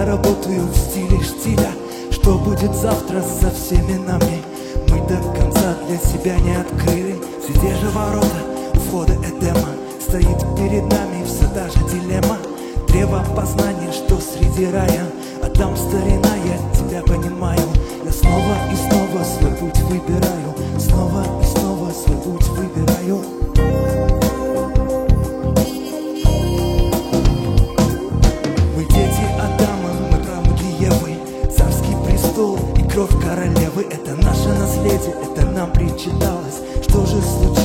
Я работаю в стиле штиля. Что будет завтра со всеми нами, мы до конца для себя не открыли. Все те же ворота, входа Эдема. Стоит перед нами все та же дилемма. Древо познания, что среди рая. Адам, старина, я тебя понимаю. Я снова и снова свой путь выбираю. Снова и снова свой путь выбираю. Мы дети Адама, мы правнуки Евы. Царский престол и кровь королевы — это наше наследие, это нам причиталось. Что же случилось?